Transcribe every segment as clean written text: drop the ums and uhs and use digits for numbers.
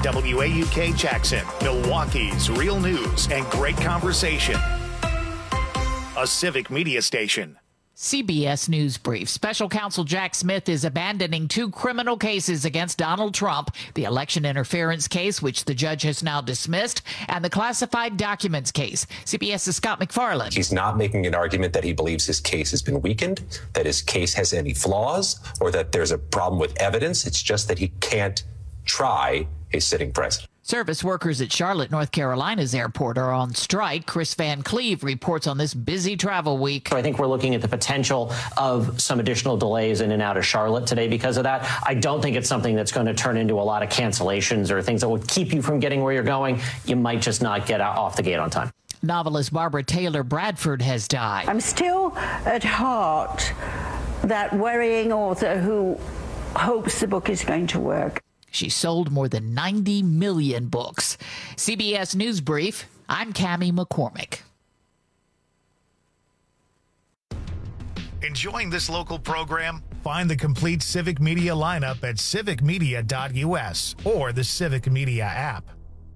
WAUK Jackson, Milwaukee's real news and great conversation. A civic media station. CBS News Brief. Special Counsel Jack Smith is abandoning 2 criminal cases against Donald Trump, the election interference case, which the judge has now dismissed, and the classified documents case. CBS's Scott McFarland. He's not making an argument that he believes his case has been weakened, that his case has any flaws, or that there's a problem with evidence. It's just that he can't try a sitting president. Service workers at Charlotte, North Carolina's airport are on strike. Chris Van Cleve reports on this busy travel week. I think we're looking at the potential of some additional delays in and out of Charlotte today because of that. I don't think it's something that's going to turn into a lot of cancellations or things that would keep you from getting where you're going. You might just not get off the gate on time. Novelist Barbara Taylor Bradford has died. I'm still at heart that worrying author who hopes the book is going to work. She sold more than 90 million books. CBS News Brief, I'm Cammie McCormick. Enjoying this local program? Find the complete Civic Media lineup at civicmedia.us or the Civic Media app.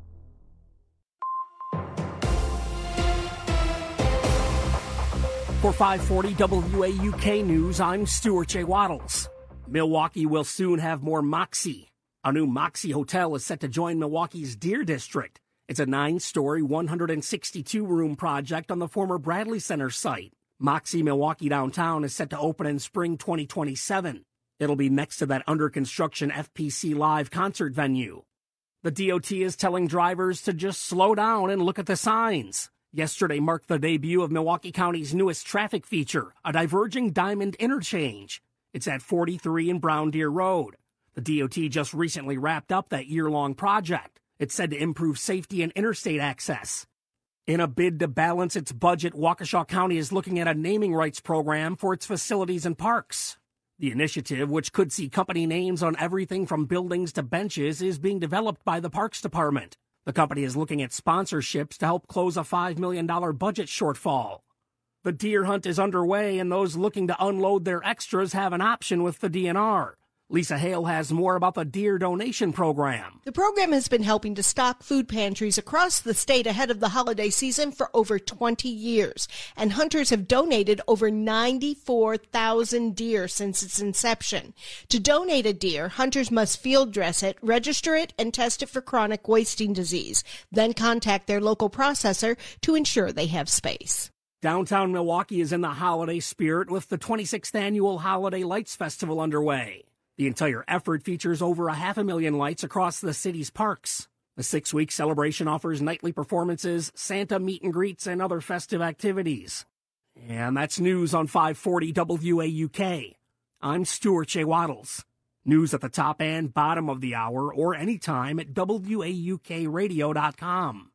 For 540 WAUK News, I'm Stuart J. Waddles. Milwaukee will soon have more Moxie. A new Moxie Hotel is set to join Milwaukee's Deer District. It's a 9-story, 162-room project on the former Bradley Center site. Moxie Milwaukee Downtown is set to open in spring 2027. It'll be next to that under-construction FPC Live concert venue. The DOT is telling drivers to just slow down and look at the signs. Yesterday marked the debut of Milwaukee County's newest traffic feature, a diverging diamond interchange. It's at 43 and Brown Deer Road. The DOT just recently wrapped up that year-long project. It's said to improve safety and interstate access. In a bid to balance its budget, Waukesha County is looking at a naming rights program for its facilities and parks. The initiative, which could see company names on everything from buildings to benches, is being developed by the Parks Department. The company is looking at sponsorships to help close a $5 million budget shortfall. The deer hunt is underway, and those looking to unload their extras have an option with the DNR. Lisa Hale has more about the deer donation program. The program has been helping to stock food pantries across the state ahead of the holiday season for over 20 years, and hunters have donated over 94,000 deer since its inception. To donate a deer, hunters must field dress it, register it, and test it for chronic wasting disease, then contact their local processor to ensure they have space. Downtown Milwaukee is in the holiday spirit with the 26th annual Holiday Lights Festival underway. The entire effort features over 500,000 lights across the city's parks. The 6-week celebration offers nightly performances, Santa meet and greets, and other festive activities. And that's news on 540 WAUK. I'm Stuart J. Waddles. News at the top and bottom of the hour or anytime at WAUKradio.com.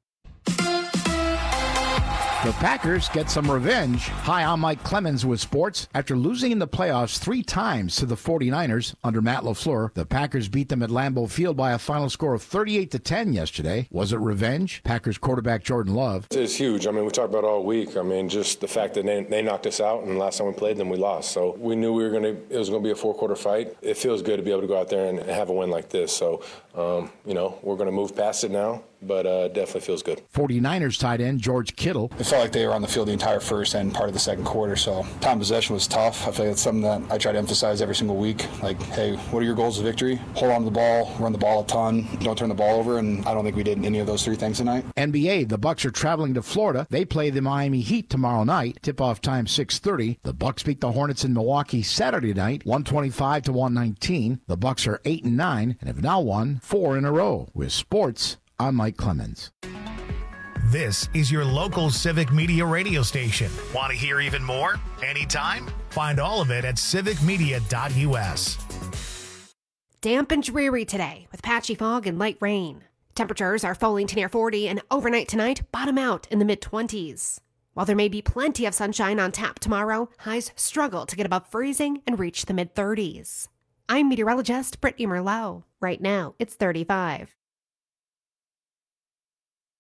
The Packers get some revenge. Hi, I'm Mike Clemens with sports. After losing in the playoffs 3 times to the 49ers under Matt LaFleur, the Packers beat them at Lambeau Field by a final score of 38-10 yesterday. Was it revenge? Packers quarterback Jordan Love. It's huge. I mean, we talked about it all week. I mean, just the fact that they knocked us out, and last time we played them, we lost. So we knew it was going to be a 4-quarter fight. It feels good to be able to go out there and have a win like this. So, we're going to move past it now. But definitely feels good. 49ers tight end George Kittle. It felt like they were on the field the entire first and part of the second quarter, so time possession was tough. I feel like it's something that I try to emphasize every single week. Like, hey, what are your goals of victory? Hold on to the ball, run the ball a ton, don't turn the ball over, and I don't think we did any of those 3 things tonight. NBA, the Bucks are traveling to Florida. They play the Miami Heat tomorrow night. Tip-off time 6:30. The Bucks beat the Hornets in Milwaukee Saturday night, 125-119. The Bucks are 8-9 and have now won 4 in a row. With sports, I'm Mike Clemens. This is your local civic media radio station. Want to hear even more? Anytime? Find all of it at civicmedia.us. Damp and dreary today with patchy fog and light rain. Temperatures are falling to near 40 and overnight tonight bottom out in the mid-20s. While there may be plenty of sunshine on tap tomorrow, highs struggle to get above freezing and reach the mid-30s. I'm meteorologist Brittany Merlot. Right now, it's 35.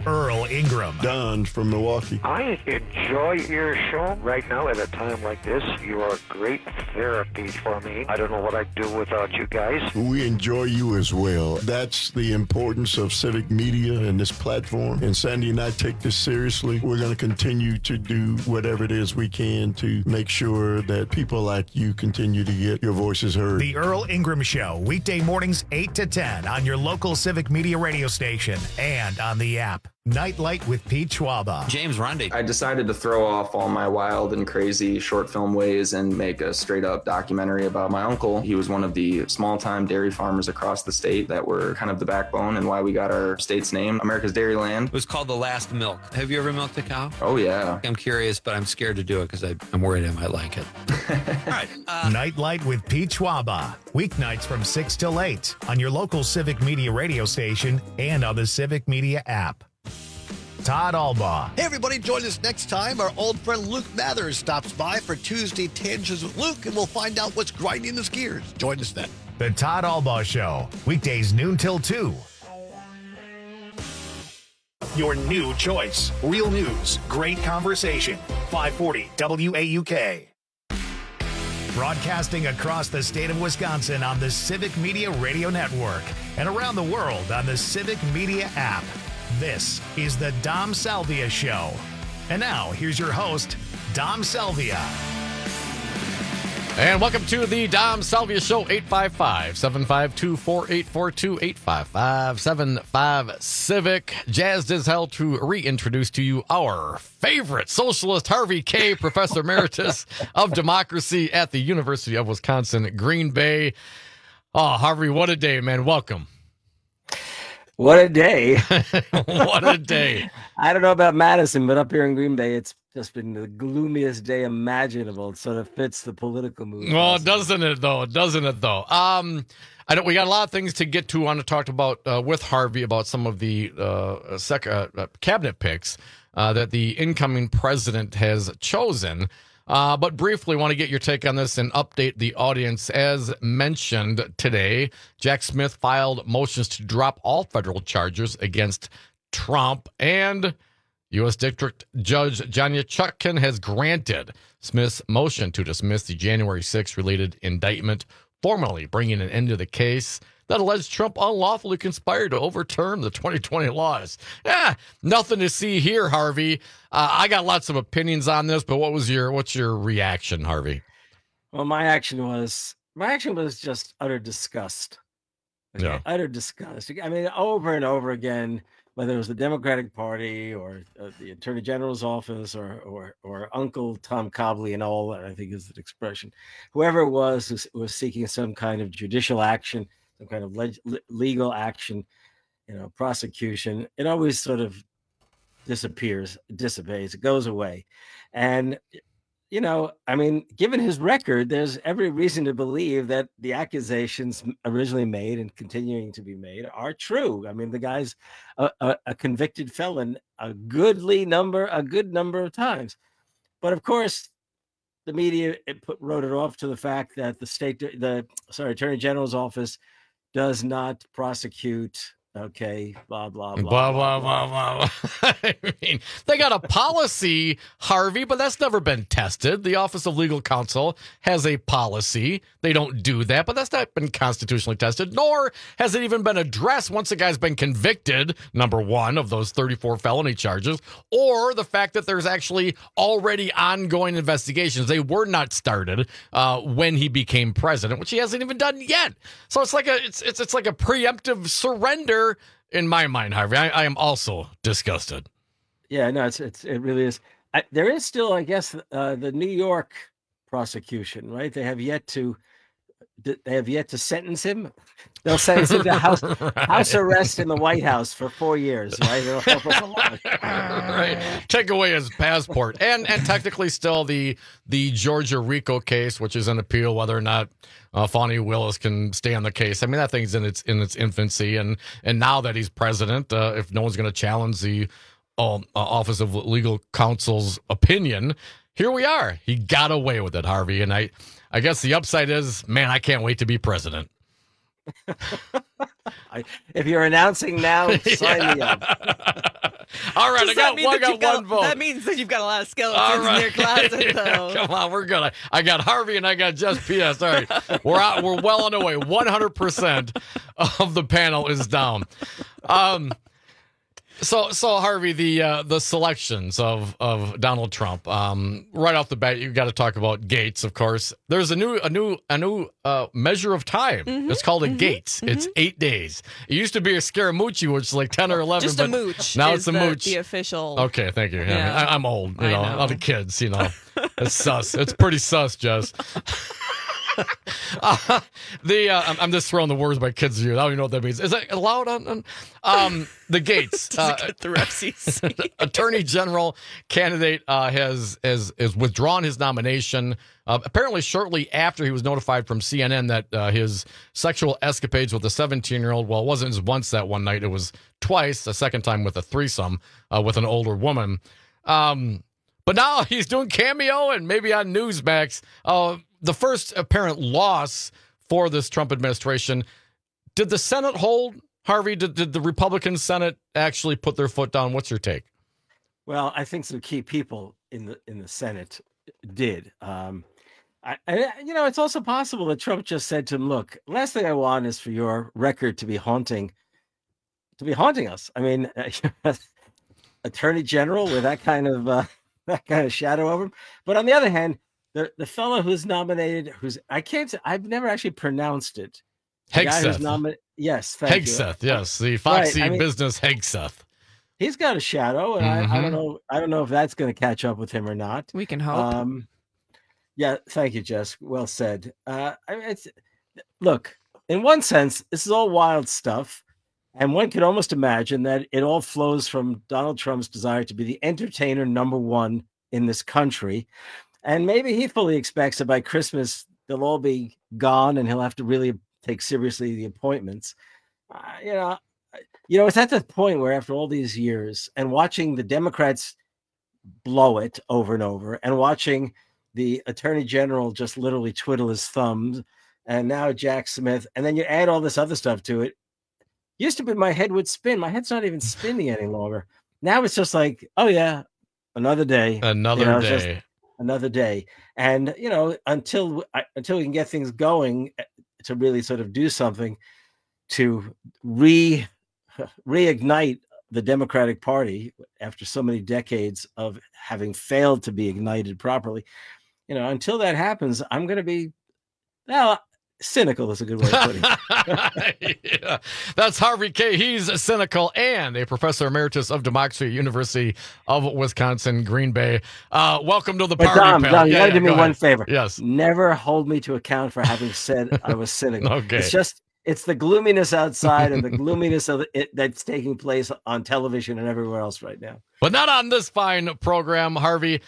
Earl Ingram. Don from Milwaukee. I enjoy your show. Right now, at a time like this, you are great therapy for me. I don't know what I'd do without you guys. We enjoy you as well. That's the importance of civic media and this platform. And Sandy and I take this seriously. We're going to continue to do whatever it is we can to make sure that people like you continue to get your voices heard. The Earl Ingram Show, weekday mornings 8 to 10 on your local Civic Media radio station and on the app. Nightlight with Pete Schwaba. James Rundy. I decided to throw off all my wild and crazy short film ways and make a straight up documentary about my uncle. He was one of the small time dairy farmers across the state that were kind of the backbone and why we got our state's name, America's Dairyland. It was called The Last Milk. Have you ever milked a cow? Oh, yeah. I'm curious, but I'm scared to do it because I'm worried I might like it. All right. Nightlight with Pete Schwaba. Weeknights from 6 till 8 on your local Civic Media radio station and on the Civic Media app. Todd Albaugh. Hey, everybody, join us next time. Our old friend Luke Mathers stops by for Tuesday Tangents with Luke, and we'll find out what's grinding his gears. Join us then. The Todd Albaugh Show, weekdays noon till 2. Your new choice. Real news, great conversation. 540 WAUK. Broadcasting across the state of Wisconsin on the Civic Media Radio Network and around the world on the Civic Media app. This is the Dom Salvia Show. And now, here's your host, Dom Salvia. And welcome to the Dom Salvia Show, 855-752-4842, 855-75-CIVIC. Jazzed as hell to reintroduce to you our favorite socialist, Harvey Kaye, Professor Emeritus of Democracy at the University of Wisconsin, Green Bay. Oh, Harvey, what a day, man. Welcome. What a day. What a day. I don't know about Madison, but up here in Green Bay, it's just been the gloomiest day imaginable. It sort of fits the political mood. Well, doesn't it, though? I know we got a lot of things to get to. I want to talk about with Harvey about some of the cabinet picks that the incoming president has chosen. But briefly, want to get your take on this and update the audience. As mentioned today, Jack Smith filed motions to drop all federal charges against Trump, and U.S. District Judge Janya Chutkan has granted Smith's motion to dismiss the January 6th related indictment, formally bringing an end to the case that alleged Trump unlawfully conspired to overturn the 2020 laws. Nothing to see here, Harvey. I got lots of opinions on this, but what's your reaction, Harvey? Well, my action was just utter disgust. Okay? Yeah. Utter disgust. I mean, over and over again, whether it was the Democratic Party or the Attorney General's office or Uncle Tom Cobley and all, I think is the expression, whoever it was who was seeking some kind of judicial action, some kind of legal action, prosecution, it always sort of dissipates, it goes away. And, I mean, given his record, there's every reason to believe that the accusations originally made and continuing to be made are true. I mean, the guy's a convicted felon a good number of times. But of course, the media wrote it off to the fact that Attorney General's office does not prosecute. Okay, blah, blah, blah. Blah, blah, blah, blah. I mean, they got a policy, Harvey, but that's never been tested. The Office of Legal Counsel has a policy. They don't do that, but that's not been constitutionally tested, nor has it even been addressed once a guy's been convicted, number one, of those 34 felony charges, or the fact that there's actually already ongoing investigations. They were not started when he became president, which he hasn't even done yet. So it's like it's like a preemptive surrender. In my mind, Harvey, I am also disgusted. Yeah, no, it really is. There is still, I guess, the New York prosecution, right? They have yet to sentence him. They'll sentence him to house arrest in the White House for 4 years, right? It'll help us a lot. Right. Take away his passport, and technically still the Georgia RICO case, which is an appeal, whether or not Fani Willis can stay on the case. I mean, that thing's in its infancy, and now that he's president, if no one's going to challenge the Office of Legal Counsel's opinion, here we are. He got away with it, Harvey, and I guess the upside is, man, I can't wait to be president. If you're announcing now, sign me up. All right, Does I got one vote. That means that you've got a lot of skeletons in your closet, though. Come on, we're good. I got Harvey and I got Jess PS. All right, we're well on the way. 100% of the panel is down. So Harvey, the selections of Donald Trump. Right off the bat, you got to talk about Gates, of course. There's a new measure of time. Mm-hmm. It's called a Gates. Mm-hmm. It's 8 days. It used to be a Scaramucci, which is like 10 or 11. Just a mooch. Now it's a mooch. The official. Okay, thank you. Yeah. I'm old. You know, all the kids. You know, it's sus. It's pretty sus, Jess. I'm just throwing the words my kids use. I don't even know what that means. Is that allowed on the Gates? Attorney General candidate has withdrawn his nomination. Apparently, shortly after he was notified from CNN that his sexual escapades with a 17-year-old, well, it wasn't just once that one night; it was twice. A second time with a threesome with an older woman. But now he's doing Cameo and maybe on Newsmax. The first apparent loss for this Trump administration. Did the Senate hold, Harvey? Did the Republican Senate actually put their foot down? What's your take? Well, I think some key people in the Senate did. It's also possible that Trump just said to him, "Look, last thing I want is for your record to be haunting us." I mean, Attorney General with that kind of shadow over him. But on the other hand, the fellow who's nominated, I've never actually pronounced it. Hegseth. Yes, thank Hegseth, you. Yes, the Foxy business Hegseth. He's got a shadow, and I don't know if that's going to catch up with him or not. We can hope. Yeah, thank you, Jess. Well said. Look, in one sense, this is all wild stuff, and one could almost imagine that it all flows from Donald Trump's desire to be the entertainer number one in this country. And maybe he fully expects that by Christmas, they'll all be gone and he'll have to really take seriously the appointments. It's at the point where after all these years and watching the Democrats blow it over and over and watching the Attorney General just literally twiddle his thumbs and now Jack Smith, and then you add all this other stuff to it. Used to be my head would spin. My head's not even spinning any longer. Now it's just like, oh yeah, another day. Another day. Another day. And, until we can get things going to really sort of do something to reignite the Democratic Party after so many decades of having failed to be ignited properly, until that happens, I'm going to be, cynical is a good way of putting it. Yeah, that's Harvey K. He's cynical and a professor emeritus of democracy at University of Wisconsin, Green Bay. Welcome to the party, Dom, pal. You got to do me one favor. Yes. Never hold me to account for having said I was cynical. Okay. It's the gloominess outside and the gloominess of it that's taking place on television and everywhere else right now. But not on this fine program, Harvey.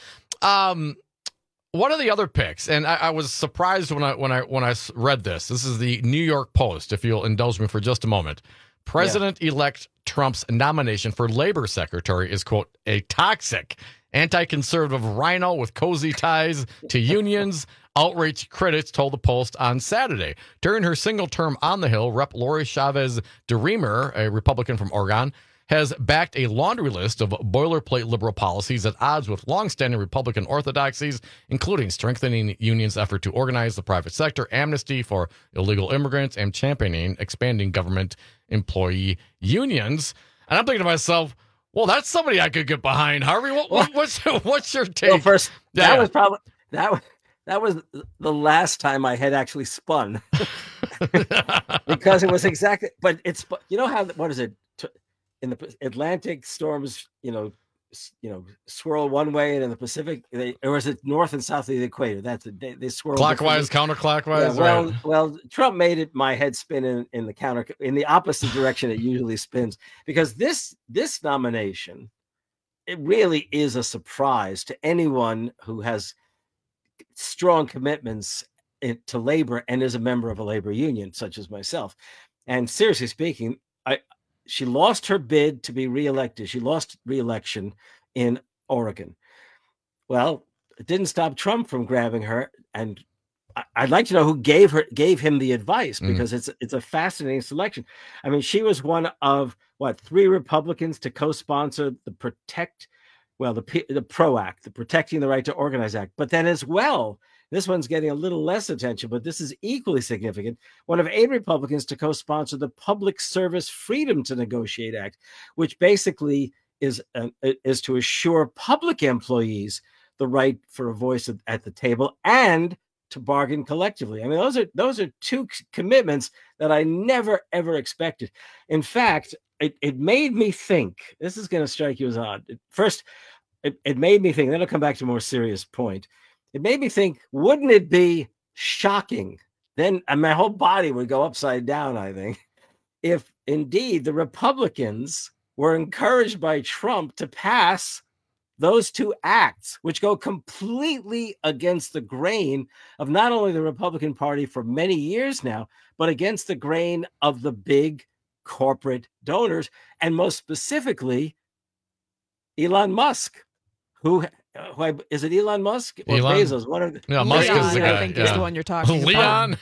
One of the other picks, and I was surprised when I read this. This is the New York Post, if you'll indulge me for just a moment. President-elect Trump's nomination for labor secretary is, quote, a toxic anti-conservative rhino with cozy ties to unions, outraged critics told the Post on Saturday. During her single term on the Hill, Rep. Lori Chavez DeRemer, a Republican from Oregon, has backed a laundry list of boilerplate liberal policies at odds with longstanding Republican orthodoxies, including strengthening unions' effort to organize the private sector, amnesty for illegal immigrants, and championing expanding government employee unions. And I'm thinking to myself, well, that's somebody I could get behind, Harvey. What's your take? Well, first, that was the last time I had actually spun, because it was exactly. But it's what is it? In the Atlantic, storms, swirl one way, and in the Pacific, or is it north and south of the equator? That's it. They swirl clockwise, counterclockwise. Yeah, well, Trump made my head spin in the opposite direction it usually spins, because this nomination, it really is a surprise to anyone who has strong commitments to labor and is a member of a labor union, such as myself. And seriously speaking, she lost her bid to be reelected. She lost reelection in Oregon. Well, it didn't stop Trump from grabbing her and I'd like to know who gave him the advice, because it's a fascinating selection. I mean, she was one of 3 Republicans to co-sponsor the PRO Act, the Protecting the Right to Organize Act. But then as well, this one's getting a little less attention, but this is equally significant. One of 8 Republicans to co-sponsor the Public Service Freedom to Negotiate Act, which basically is to assure public employees the right for a voice at the table and to bargain collectively. I mean, those are 2 commitments that I never, ever expected. In fact, it made me think, this is going to strike you as odd. First, it made me think, then I'll come back to a more serious point. It made me think, wouldn't it be shocking? Then my whole body would go upside down, I think, if indeed the Republicans were encouraged by Trump to pass those 2 acts, which go completely against the grain of not only the Republican Party for many years now, but against the grain of the big corporate donors, and most specifically, Elon Musk, who is it Elon Musk or Bezos? One of the, Musk is the guy. I think is the one you're talking about.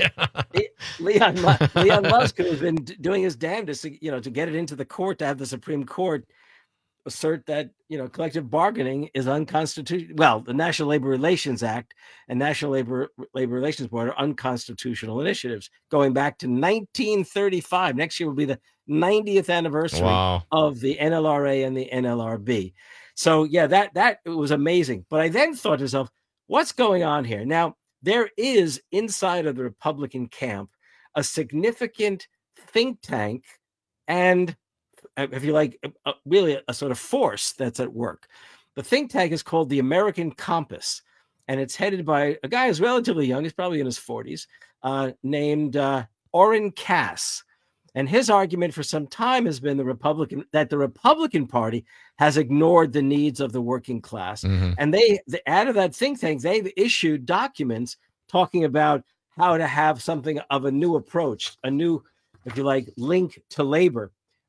Leon Musk, who's been doing his damnedest to get it into the court, to have the Supreme Court assert that collective bargaining is unconstitutional. Well, the National Labor Relations Act and National Labor Relations Board are unconstitutional initiatives going back to 1935. Next year will be the 90th anniversary of the NLRA and the NLRB. So yeah, that was amazing. But I then thought to myself, what's going on here? Now, there is inside of the Republican camp a significant think tank and, if you like, really a sort of force that's at work. The think tank is called the American Compass, and it's headed by a guy who's relatively young. He's probably in his 40s, named Oren Cass. And his argument for some time has been the Republican Party has ignored the needs of the working class. Mm-hmm. And they out of that think tank, they've issued documents talking about how to have something of a new approach, a new, if you like, link to labor.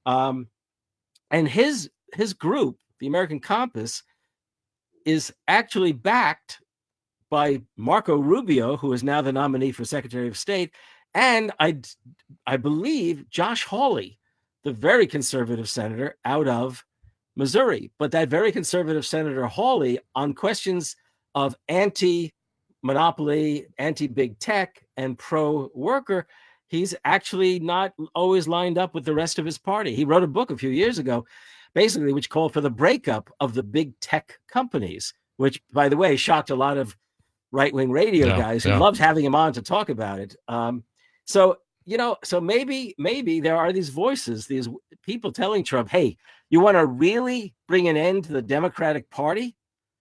And his group, the American Compass, is actually backed by Marco Rubio, who is now the nominee for Secretary of State, and I believe Josh Hawley, the very conservative senator out of Missouri. But that very conservative Senator Hawley, on questions of anti-monopoly, anti-big tech, and pro-worker, he's actually not always lined up with the rest of his party. He wrote a book a few years ago, basically, which called for the breakup of the big tech companies, which, by the way, shocked a lot of right-wing radio guys who loved having him on to talk about it. So maybe there are these voices, these people telling Trump, hey, you want to really bring an end to the Democratic Party?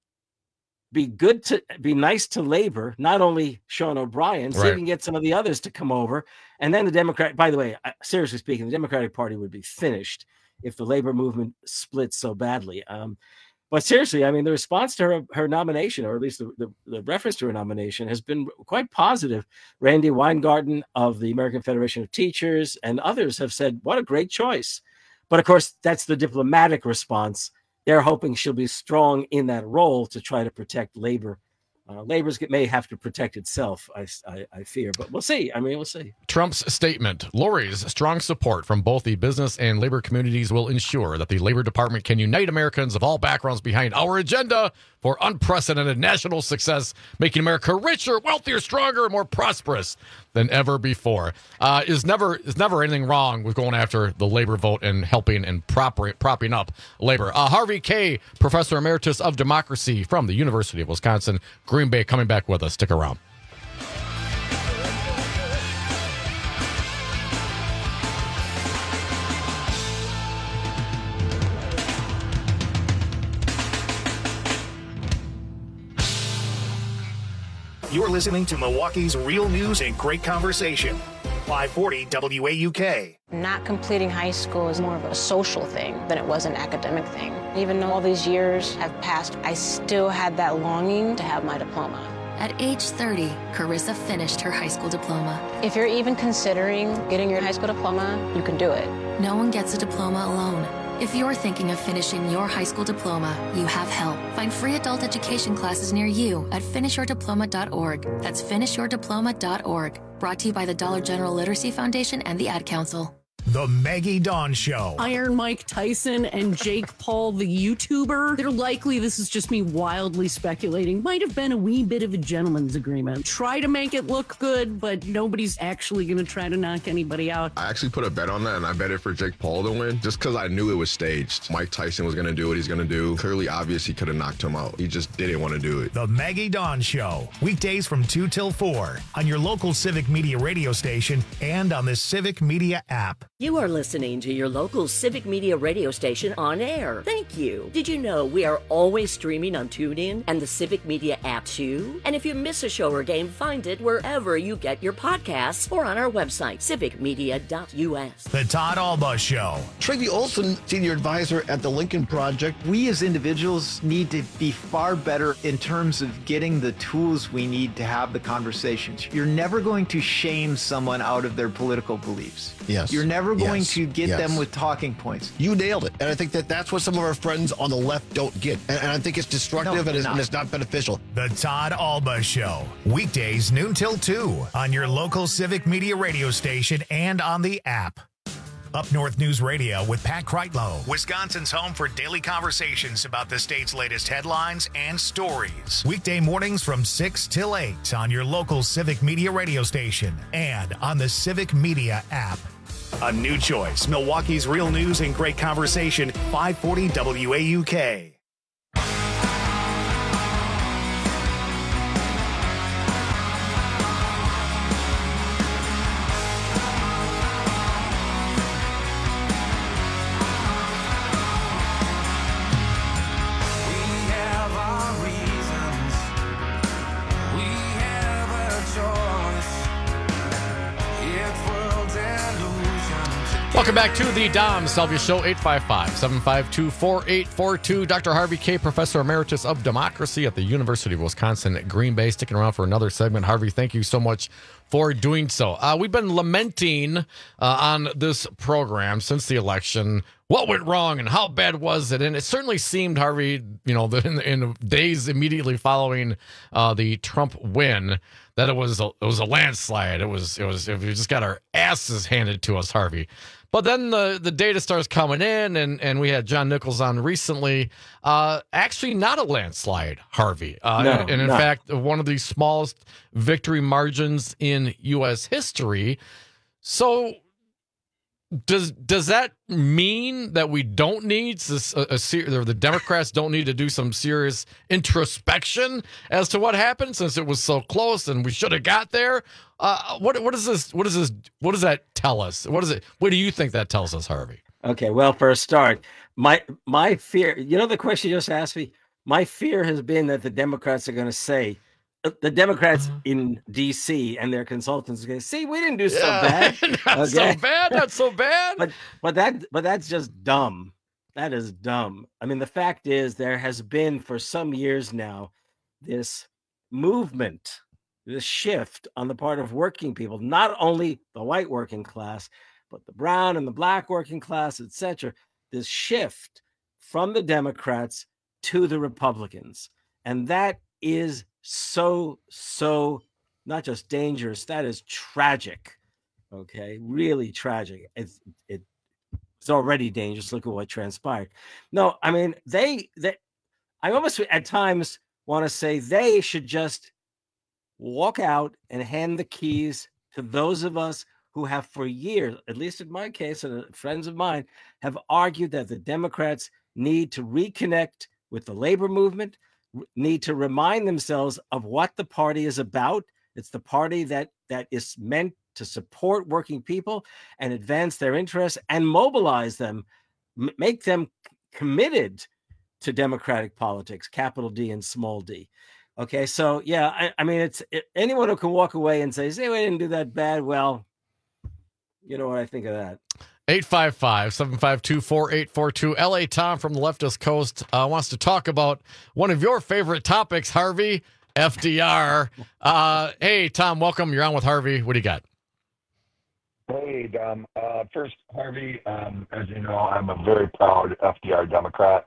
Be nice to labor, not only Sean O'Brien, so you can get some of the others to come over. And then by the way, seriously speaking, the Democratic Party would be finished if the labor movement splits so badly. But seriously, I mean, the response to her nomination, or at least the reference to her nomination, has been quite positive. Randy Weingarten of the American Federation of Teachers and others have said, what a great choice. But of course, that's the diplomatic response. They're hoping she'll be strong in that role to try to protect labor. Labor may have to protect itself, I fear, but we'll see. I mean, we'll see. Trump's statement. Lori's strong support from both the business and labor communities will ensure that the Labor Department can unite Americans of all backgrounds behind our agenda for unprecedented national success, making America richer, wealthier, stronger, and more prosperous than ever before. Is never anything wrong with going after the labor vote and helping and propping up labor. Harvey Kaye, Professor Emeritus of Democracy from the University of Wisconsin, Green Bay, coming back with us. Stick around. You're listening to Milwaukee's Real News and Great Conversation. 540 WAUK. Not completing high school is more of a social thing than it was an academic thing. Even though all these years have passed, I still had that longing to have my diploma. At age 30, Carissa finished her high school diploma. If you're even considering getting your high school diploma, you can do it. No one gets a diploma alone. If you're thinking of finishing your high school diploma, you have help. Find free adult education classes near you at finishyourdiploma.org. That's finishyourdiploma.org. Brought to you by the Dollar General Literacy Foundation and the Ad Council. The Maggie Dawn Show. Iron Mike Tyson and Jake Paul, the YouTuber, they're likely, this is just me wildly speculating, might have been a wee bit of a gentleman's agreement. Try to make it look good, but nobody's actually going to try to knock anybody out. I actually put a bet on that, and I bet it for Jake Paul to win, just because I knew it was staged. Mike Tyson was going to do what he's going to do. Clearly obvious he could have knocked him out. He just didn't want to do it. The Maggie Dawn Show. Weekdays from 2 till 4 on your local Civic Media radio station and on the Civic Media app. You are listening to your local Civic Media radio station on air. Thank you. Did you know we are always streaming on TuneIn and the Civic Media app too? And if you miss a show or game, find it wherever you get your podcasts or on our website, civicmedia.us. The Todd Alba Show. Tracy Olson, Senior Advisor at the Lincoln Project. We as individuals need to be far better in terms of getting the tools we need to have the conversations. You're never going to shame someone out of their political beliefs. Yes. You're never going to get them with talking points. You nailed it. And I think that's what some of our friends on the left don't get. And I think it's destructive and it's not beneficial. The Todd Alba Show. Weekdays noon till 2 on your local Civic Media radio station and on the app. Up North News Radio with Pat Kreitlow, Wisconsin's home for daily conversations about the state's latest headlines and stories. Weekday mornings from 6 till 8 on your local Civic Media radio station and on the Civic Media app. A new choice, Milwaukee's real news and great conversation, 540 WAUK. Welcome back to the Dom Salvia Show, 855-752-4842. Dr. Harvey K., Professor Emeritus of Democracy at the University of Wisconsin at Green Bay, sticking around for another segment. Harvey, thank you so much for doing so. We've been lamenting on this program since the election what went wrong and how bad was it. And it certainly seemed, Harvey, in the days immediately following the Trump win, that it was a landslide. It was we just got our asses handed to us, Harvey. But then the data starts coming in, and we had John Nichols on recently. Actually, not a landslide, Harvey. And in fact, one of the smallest victory margins in U.S. history. So does that mean that we don't need the Democrats don't need to do some serious introspection as to what happened, since it was so close and we should have got there? What does that tell us? What do you think that tells us, Harvey? Okay, well, for a start, my fear, the question you just asked me, my fear has been that the Democrats are going to say, the Democrats in D.C. and their consultants are going to say, we didn't do so bad. Not so bad. But that's just dumb. That is dumb. I mean, the fact is there has been for some years now this movement, this shift on the part of working people, not only the white working class, but the brown and the black working class, etc. This shift from the Democrats to the Republicans. And that is so not just dangerous, that is tragic. Okay, really tragic. It's already dangerous. Look at what transpired. No, I mean, I almost at times want to say they should just walk out and hand the keys to those of us who have for years, at least in my case and friends of mine, have argued that the Democrats need to reconnect with the labor movement, need to remind themselves of what the party is about. It's the party that is meant to support working people and advance their interests and mobilize them, make them committed to democratic politics, capital D and small d. Okay, so yeah, I mean, anyone who can walk away and say, we didn't do that bad. Well, you know what I think of that. 855-752-4842. L.A. Tom from the leftist coast wants to talk about one of your favorite topics, Harvey, FDR. Hey, Tom, welcome. You're on with Harvey. What do you got? Hey, Dom. First, Harvey, as you know, I'm a very proud FDR Democrat.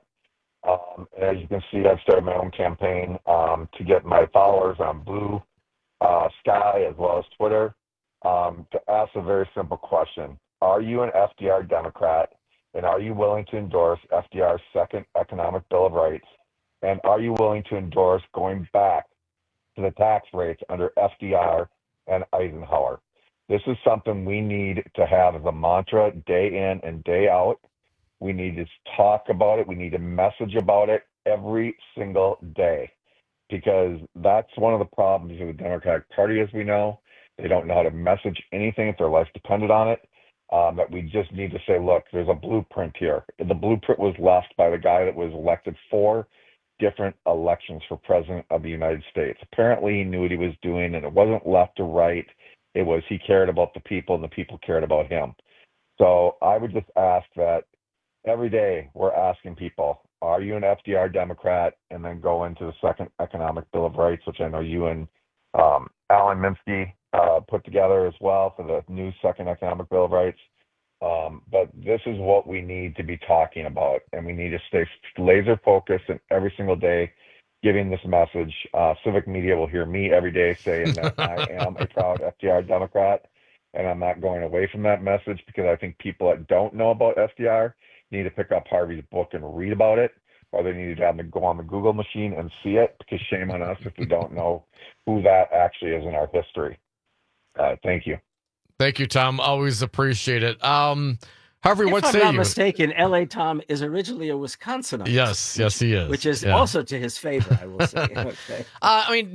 As you can see, I've started my own campaign to get my followers on Blue Sky as well as Twitter to ask a very simple question. Are you an FDR Democrat, and are you willing to endorse FDR's second economic Bill of Rights? And are you willing to endorse going back to the tax rates under FDR and Eisenhower? This is something we need to have as a mantra day in and day out. We need to talk about it. We need to message about it every single day, because that's one of the problems with the Democratic Party, as we know. They don't know how to message anything if their life depended on it. That we just need to say, look, there's a blueprint here. The blueprint was left by the guy that was elected 4 different elections for president of the United States. Apparently he knew what he was doing, and it wasn't left or right. It was he cared about the people and the people cared about him. So I would just ask that every day we're asking people, are you an FDR Democrat? And then go into the second economic Bill of Rights, which I know you and Alan Minsky put together as well for the new second economic Bill of Rights. But this is what we need to be talking about, and we need to stay laser focused and every single day giving this message. Civic Media will hear me every day saying that I am a proud FDR Democrat, and I'm not going away from that message, because I think people that don't know about FDR need to pick up Harvey's book and read about it, or they need to have to go on the Google machine and see it, because shame on us if we don't know who that actually is in our history. Thank you. Thank you, Tom. Always appreciate it. Harvey, what say you? If I'm not mistaken, L.A. Tom is originally a Wisconsinite. Yes, he is. Which is also to his favor, I will say. Okay. I mean,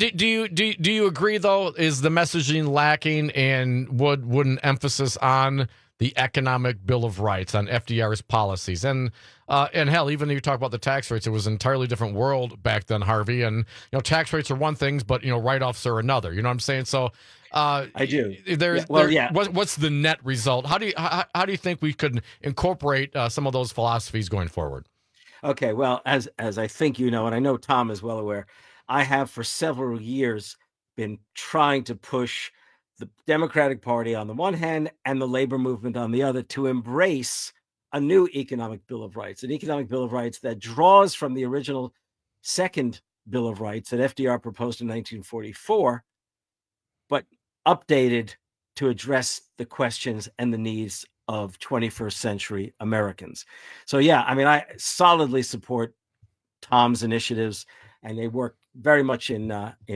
do you agree though? Is the messaging lacking, and would an emphasis on the economic Bill of Rights, on FDR's policies, and hell, even if you talk about the tax rates, it was an entirely different world back then, Harvey. And tax rates are one thing, but write-offs are another. You know what I'm saying? So. I do. What's the net result? How do you think we could incorporate some of those philosophies going forward? Okay, well, as I think you know, and I know Tom is well aware, I have for several years been trying to push the Democratic Party on the one hand and the labor movement on the other to embrace a new economic Bill of Rights, an economic Bill of Rights that draws from the original second Bill of Rights that FDR proposed in 1944, but updated to address the questions and the needs of 21st century Americans. So yeah, I mean, I solidly support Tom's initiatives, and they work very much in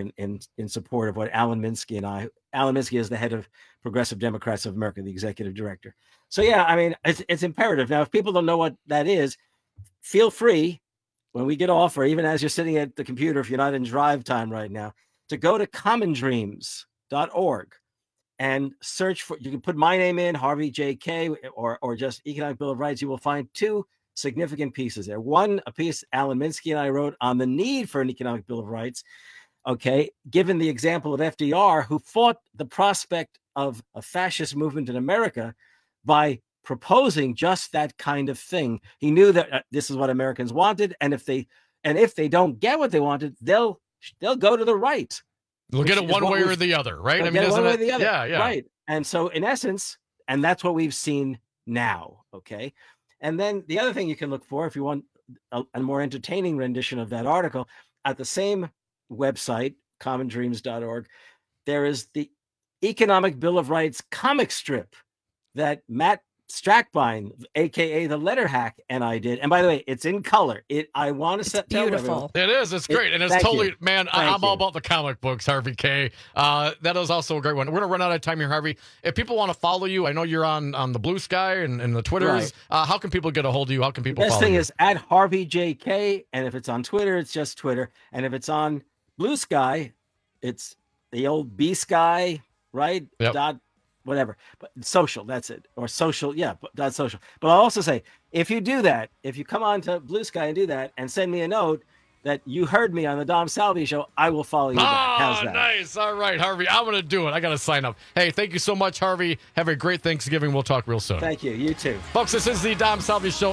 support of what Alan Minsky and I. Alan Minsky is the head of Progressive Democrats of America, the executive director. So yeah, I mean, it's imperative. Now, if people don't know what that is, feel free when we get off, or even as you're sitting at the computer, if you're not in drive time right now, to go to commondreams.org and search for, you can put my name in, Harvey J.K., or just Economic Bill of Rights. You will find 2 significant pieces there. One, a piece Alan Minsky and I wrote on the need for an Economic Bill of Rights, okay, given the example of FDR, who fought the prospect of a fascist movement in America by proposing just that kind of thing. He knew that this is what Americans wanted, and if they don't get what they wanted, they'll go to the right. They'll get it one way or the other, right? I mean, one way or the other. Yeah. Right. And so in essence, and that's what we've seen now, okay? And then the other thing you can look for, if you want a more entertaining rendition of that article, at the same website, commondreams.org, there is the Economic Bill of Rights comic strip that Matt Strackbine, aka the Letter Hack, and I did. And by the way, it's in color. I want to set beautiful. It is. It's great, and it's totally man. I'm all about the comic books, Harvey K. That is also a great one. We're gonna run out of time here, Harvey. If people want to follow you, I know you're on the Blue Sky and the Twitters. Right. How can people get a hold of you? How can people? Best follow thing you? Is at Harvey JK, and if it's on Twitter, it's just Twitter, and if it's on Blue Sky, it's the old B Sky, right? Yep. Whatever, but social, that's it. Or social, yeah, that's social. But I'll also say, if you do that, if you come on to Blue Sky and do that and send me a note that you heard me on the Dom Salvi show, I will follow you back. How's that? Nice. All right, Harvey, I'm going to do it. I got to sign up. Hey, thank you so much, Harvey. Have a great Thanksgiving. We'll talk real soon. Thank you. You too. Folks, this is the Dom Salvi Show,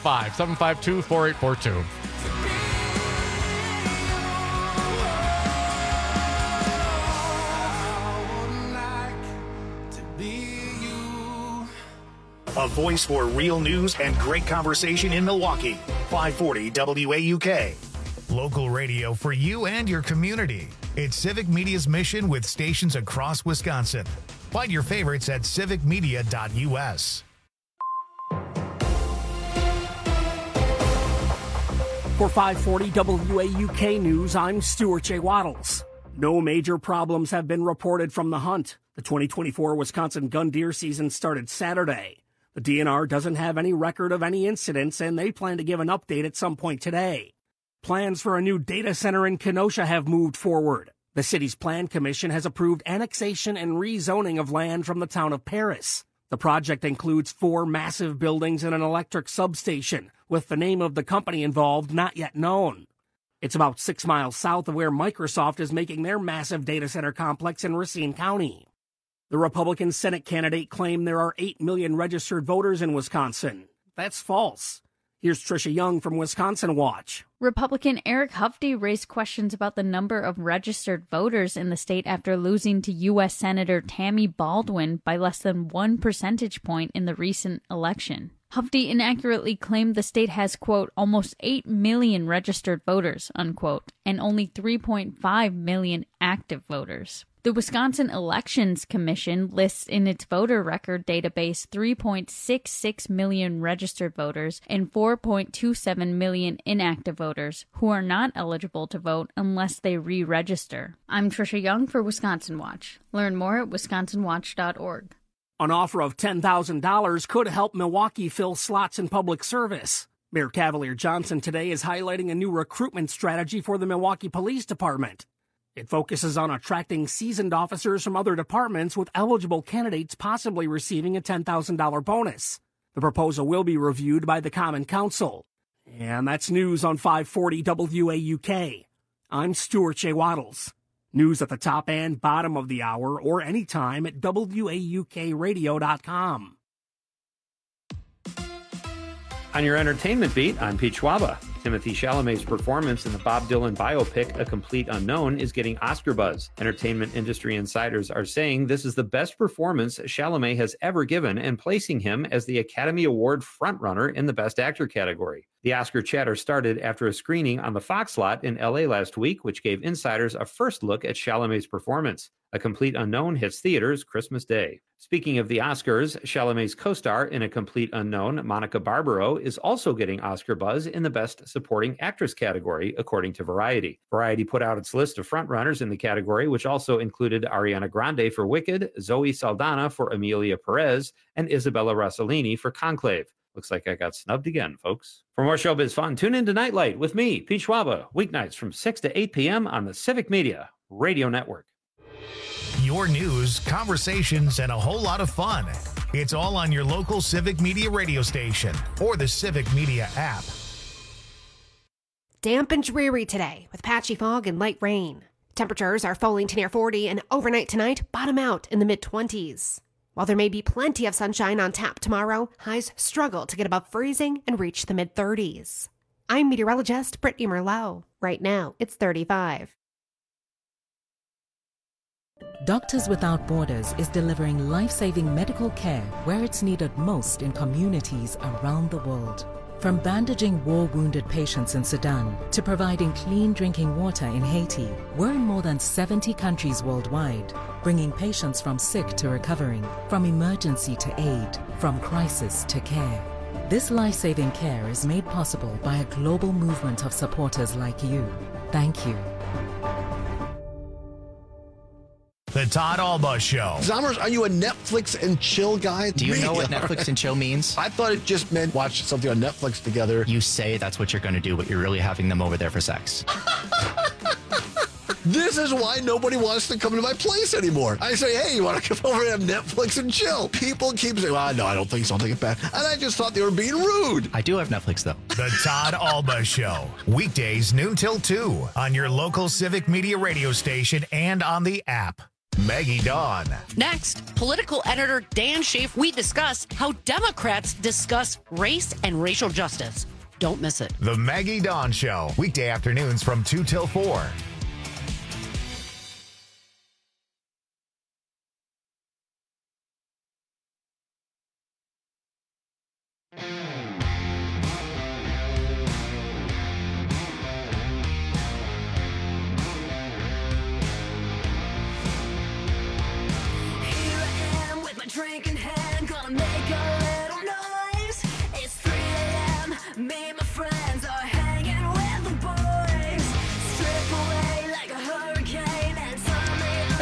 855-752-4842. voice for real news and great conversation in Milwaukee. 540 WAUK. Local radio for you and your community. It's Civic Media's mission with stations across Wisconsin. Find your favorites at civicmedia.us. For 540 WAUK News, I'm Stuart J. Waddles. No major problems have been reported from the hunt. The 2024 Wisconsin gun deer season started Saturday. The DNR doesn't have any record of any incidents, and they plan to give an update at some point today. Plans for a new data center in Kenosha have moved forward. The city's plan commission has approved annexation and rezoning of land from the town of Paris. The project includes 4 massive buildings and an electric substation, with the name of the company involved not yet known. It's about 6 miles south of where Microsoft is making their massive data center complex in Racine County. The Republican Senate candidate claimed there are 8 million registered voters in Wisconsin. That's false. Here's Tricia Young from Wisconsin Watch. Republican Eric Hufty raised questions about the number of registered voters in the state after losing to U.S. Senator Tammy Baldwin by less than 1 percentage point in the recent election. Hufty inaccurately claimed the state has, quote, almost 8 million registered voters, unquote, and only 3.5 million active voters. The Wisconsin Elections Commission lists in its voter record database 3.66 million registered voters and 4.27 million inactive voters who are not eligible to vote unless they re-register. I'm Tricia Young for Wisconsin Watch. Learn more at wisconsinwatch.org. An offer of $10,000 could help Milwaukee fill slots in public service. Mayor Cavalier Johnson today is highlighting a new recruitment strategy for the Milwaukee Police Department. It focuses on attracting seasoned officers from other departments, with eligible candidates possibly receiving a $10,000 bonus. The proposal will be reviewed by the Common Council. And that's news on 540 WAUK. I'm Stuart J. Waddles. News at the top and bottom of the hour or anytime at WAUKradio.com. On your entertainment beat, I'm Pete Schwaba. Timothée Chalamet's performance in the Bob Dylan biopic, A Complete Unknown, is getting Oscar buzz. Entertainment industry insiders are saying this is the best performance Chalamet has ever given and placing him as the Academy Award frontrunner in the Best Actor category. The Oscar chatter started after a screening on the Fox lot in LA last week, which gave insiders a first look at Chalamet's performance. A Complete Unknown hits theaters Christmas Day. Speaking of the Oscars, Chalamet's co-star in A Complete Unknown, Monica Barbaro, is also getting Oscar buzz in the Best Supporting Actress category, according to Variety. Variety put out its list of frontrunners in the category, which also included Ariana Grande for Wicked, Zoe Saldana for Emilia Perez, and Isabella Rossellini for Conclave. Looks like I got snubbed again, folks. For more showbiz fun, tune in to Nightlight with me, Pete Schwaba, weeknights from 6 to 8 p.m. on the Civic Media Radio Network. Your news, conversations, and a whole lot of fun. It's all on your local Civic Media radio station or the Civic Media app. Damp and dreary today with patchy fog and light rain. Temperatures are falling to near 40 and overnight tonight bottom out in the mid-20s. While there may be plenty of sunshine on tap tomorrow, highs struggle to get above freezing and reach the mid-30s. I'm meteorologist Brittany Merlot. Right now, it's 35. Doctors Without Borders is delivering life-saving medical care where it's needed most in communities around the world. From bandaging war-wounded patients in Sudan to providing clean drinking water in Haiti, we're in more than 70 countries worldwide, bringing patients from sick to recovering, from emergency to aid, from crisis to care. This life-saving care is made possible by a global movement of supporters like you. Thank you. The Todd Alba Show. Zommers, are you a Netflix and chill guy? Do you know what Netflix and chill means? I thought it just meant watch something on Netflix together. You say that's what you're going to do, but you're really having them over there for sex. This is why nobody wants to come to my place anymore. I say, hey, you want to come over and have Netflix and chill? People keep saying, well, no, I don't think so. I'll take it back. And I just thought they were being rude. I do have Netflix, though. The Todd Alba Show. Weekdays, noon till 2 on your local Civic Media radio station and on the app. Maggie Dawn. Next, political editor Dan Schaaf. We discuss how Democrats discuss race and racial justice. Don't miss it. The Maggie Dawn Show. Weekday afternoons from 2 till 4.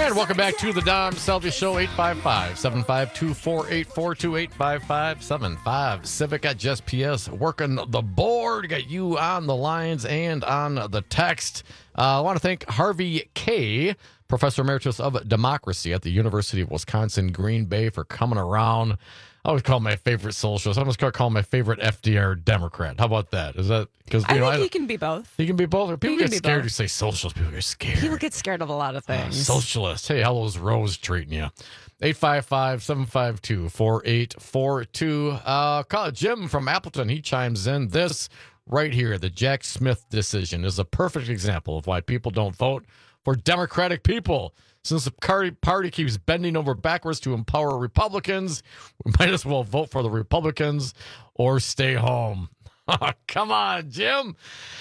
And welcome back to the Dom Salvia Show, 855-752-4842, 855-75 Civic at Just PS, working the board, got you on the lines and on the text. I want to thank Harvey K., Professor Emeritus of Democracy at the University of Wisconsin, Green Bay, for coming around. I always call him my favorite socialist. I'm just going to call him my favorite FDR Democrat. How about that? Is that because I think he can be both. He can be both. People get scared to say socialist. People get scared. People get scared of a lot of things. Socialist. Hey, how's Rose treating you? 855-752-4842. Call Jim from Appleton. He chimes in. This right here, the Jack Smith decision, is a perfect example of why people don't vote for Democratic people. Since the party keeps bending over backwards to empower Republicans, we might as well vote for the Republicans or stay home. Come on, Jim.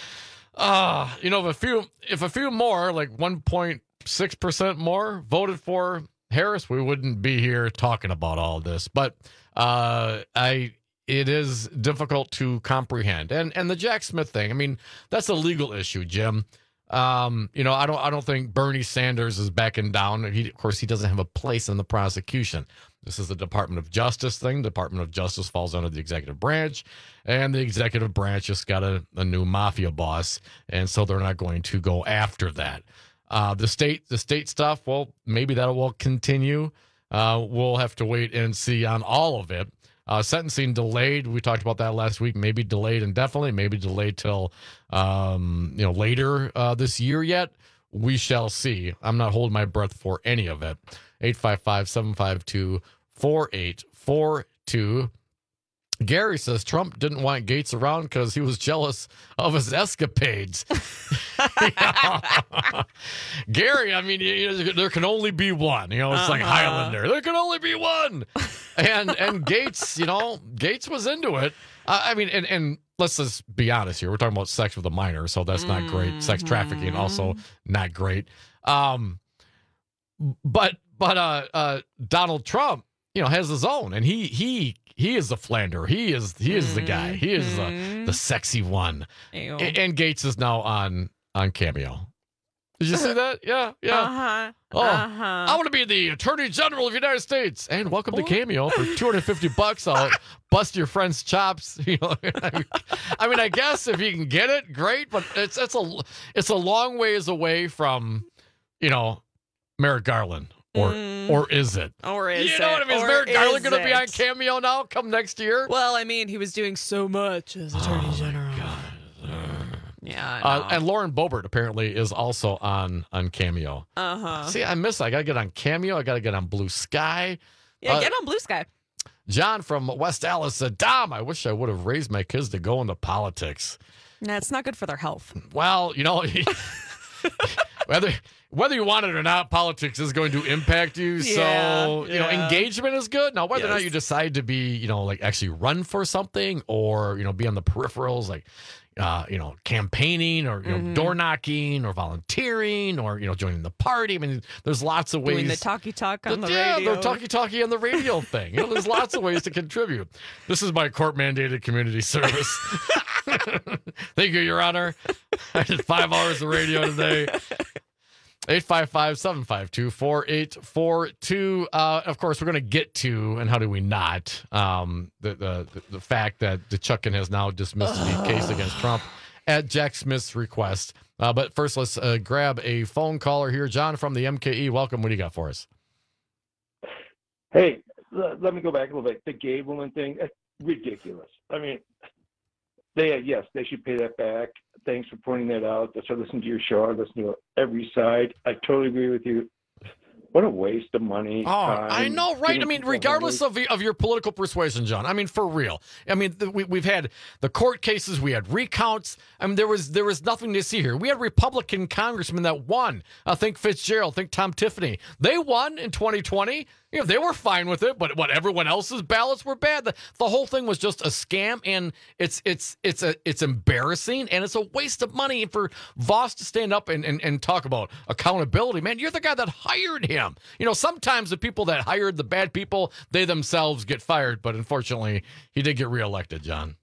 If a few more, like 1.6% more, voted for Harris, we wouldn't be here talking about all this. But it is difficult to comprehend. And the Jack Smith thing, I mean, that's a legal issue, Jim. I don't think Bernie Sanders is backing down. Of course, he doesn't have a place in the prosecution. This is the Department of Justice thing. The Department of Justice falls under the executive branch, and the executive branch just got a new mafia boss, and so they're not going to go after that. The state stuff, well, maybe that will continue. We'll have to wait and see on all of it. Sentencing delayed. We talked about that last week. Maybe delayed indefinitely. Maybe delayed till later this year yet. We shall see. I'm not holding my breath for any of it. 855-752-4842. Gary says Trump didn't want Gates around because he was jealous of his escapades. Gary, I mean, there can only be one. It's like Highlander. There can only be one. And Gates, Gates was into it. And let's just be honest here. We're talking about sex with a minor, so that's not great. Sex trafficking, also not great. But Donald Trump, has his own, and he is the philanderer. He is the guy. He is the sexy one. And Gates is now on Cameo. Did you see that? Yeah. I want to be the Attorney General of the United States. And welcome to Cameo for $250. I'll bust your friend's chops. I guess if you can get it, great. But it's a long ways away from, Merrick Garland. Or is it? Or is it? You know what I mean? Is Merrick Garland going to be on Cameo now come next year? Well, I mean, he was doing so much as Attorney General. Yeah. And Lauren Boebert apparently is also on Cameo. See, I miss it. I got to get on Cameo. I got to get on Blue Sky. Yeah, get on Blue Sky. John from West Allis said, Dom, I wish I would have raised my kids to go into politics. Nah, it's not good for their health. Well, whether you want it or not, politics is going to impact you. So, engagement is good. Now, whether or not you decide to be, actually run for something or, be on the peripherals, like, campaigning or, door knocking or volunteering or, joining the party. I mean, there's lots of ways. Doing the talkie-talk on the radio. The talkie-talkie on the radio thing. There's lots of ways to contribute. This is my court-mandated community service. Thank you, Your Honor. I did 5 hours of radio today. 855-752-4842. Of course, we're going to get to, and how do we not, the fact that DeChuckin has now dismissed the case against Trump at Jack Smith's request. But first, let's grab a phone caller here. John from the MKE, welcome. What do you got for us? Hey, let me go back a little bit. The Gableman thing, that's ridiculous. I mean, they should pay that back. Thanks for pointing that out. That's why I listen to your show. I listen to every side. I totally agree with you. What a waste of money. Oh, I know, right? I mean, regardless of your political persuasion, John. I mean, for real. I mean, we've had the court cases. We had recounts. I mean, there was nothing to see here. We had Republican congressmen that won. Think Fitzgerald. Think Tom Tiffany. They won in 2020. They were fine with it, but everyone else's ballots were bad. The whole thing was just a scam, and it's embarrassing, and it's a waste of money for Voss to stand up and talk about accountability. Man, you're the guy that hired him. Sometimes the people that hired the bad people, they themselves get fired, but unfortunately, he did get reelected, John.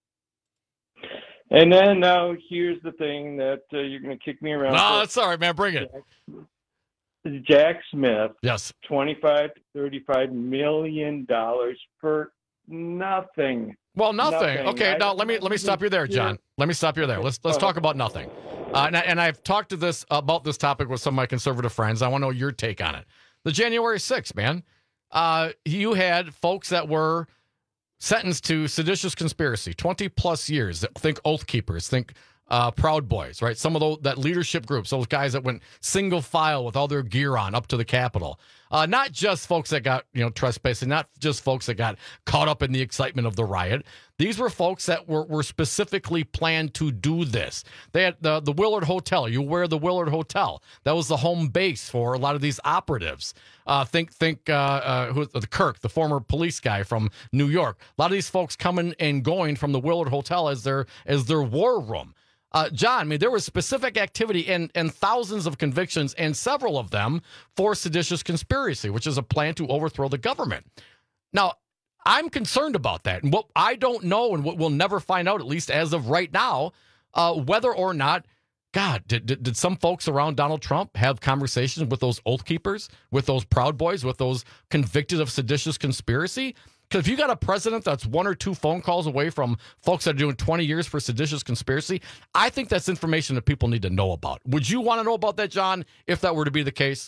And then now here's the thing that you're going to kick me around. No, that's all right, man. Bring it. Jack Smith. Yes. $25 to $35 million for nothing. Well, nothing. Okay, now let me stop you there, John. Let me stop you there. Let's talk about nothing. And I've talked about this topic with some of my conservative friends. I want to know your take on it. The January 6th, man. You had folks that were sentenced to seditious conspiracy, 20 plus years. Think Oath Keepers, think Proud Boys, right? Some of that leadership groups, those guys that went single file with all their gear on up to the Capitol. Not just folks that got, trespassing, not just folks that got caught up in the excitement of the riot. These were folks that were specifically planned to do this. They had the Willard Hotel. You aware of the Willard Hotel? That was the home base for a lot of these operatives. Think the Kirk, the former police guy from New York. A lot of these folks coming and going from the Willard Hotel as their war room. John, I mean, there was specific activity and thousands of convictions, and several of them for seditious conspiracy, which is a plan to overthrow the government. Now, I'm concerned about that. And what I don't know, and what we'll never find out, at least as of right now, whether or not, God, did some folks around Donald Trump have conversations with those Oath Keepers, with those Proud Boys, with those convicted of seditious conspiracy? Because if you got a president that's one or two phone calls away from folks that are doing 20 years for seditious conspiracy, I think that's information that people need to know about. Would you want to know about that, John, if that were to be the case?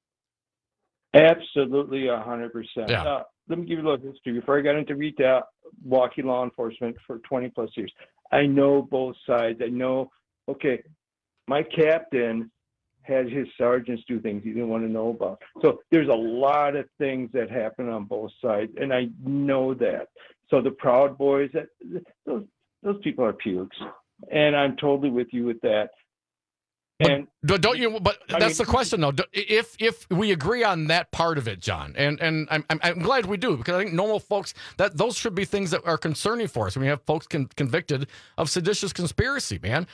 Absolutely, 100%. Yeah. Let me give you a little history. Before I got into retail, walking law enforcement for 20 plus years, I know both sides. I know, okay, my captain had his sergeants do things he didn't want to know about. So there's a lot of things that happen on both sides, and I know that. So the Proud Boys, those people are pukes, and I'm totally with you with that. And don't you? But that's the question, though. If we agree on that part of it, John, and I'm glad we do, because I think normal folks, that those should be things that are concerning for us when we have folks convicted of seditious conspiracy, man.